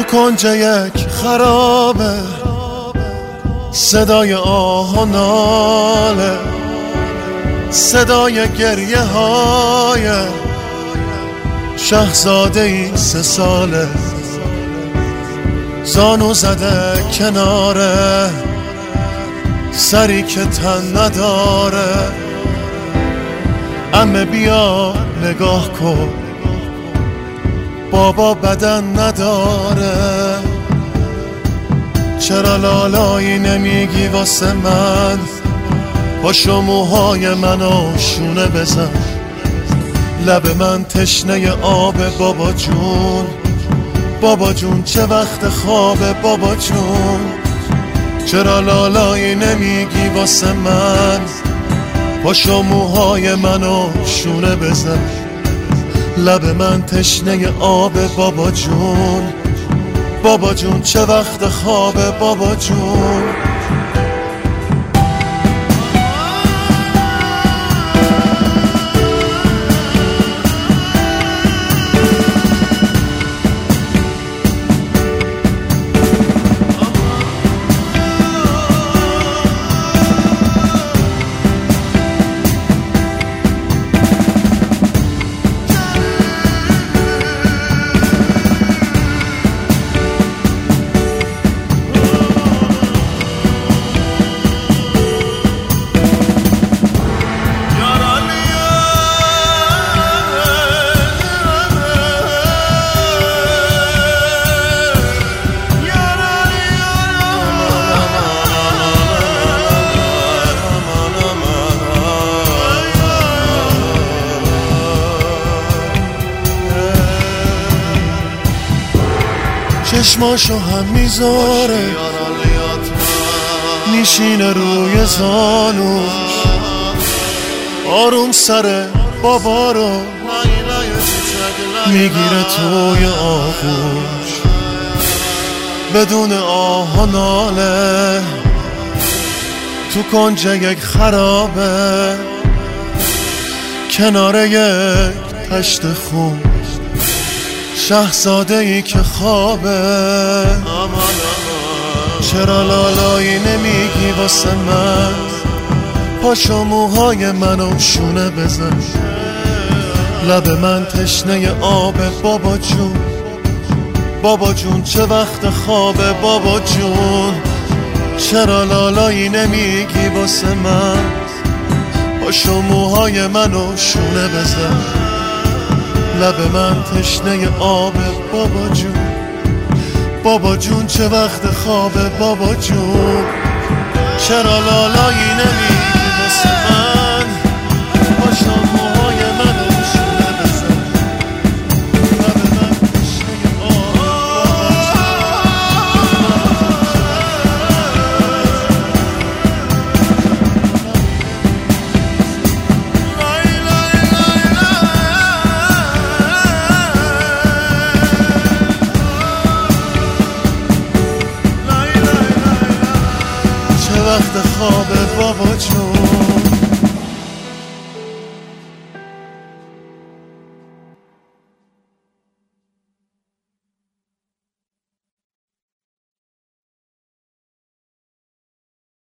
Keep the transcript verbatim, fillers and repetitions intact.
کنج یک خرابه، صدای آه و ناله، صدای گریه های شهزاده ای سه ساله، زانو زده کناره سری که تن نداره. عمه بیا نگاه کن، بابا بدن نداره. چرا لالایی نمیگی واسه من؟ پاشو موهای منو شونه بزن، لب من تشنه آب. بابا جون بابا جون چه وقت خوابه بابا جون. چرا لالایی نمیگی واسه من؟ پاشو موهای منو شونه بزن، لب من تشنه آب. بابا جون بابا جون چه وقت خوابه بابا جون. چشماشو هم میذاره میشینه روی زانوش، آروم سر بابا رو میگیره توی آغوش، بدون آه و ناله تو کنج یک خرابه، کنار یک تشت خون شهزاده ای که خوابه. چرا لالایی نمیگی واسه من؟ پاشو موهای منو شونه بزن، لب من تشنه آبه. بابا جون بابا جون چه وقت خوابه بابا جون. چرا لالایی نمیگی واسه من؟ پاشو موهای منو شونه بزن، لب من تشنه آبه. بابا جون بابا جون چه وقت خوابه بابا جون. چرا لالایی نمیگی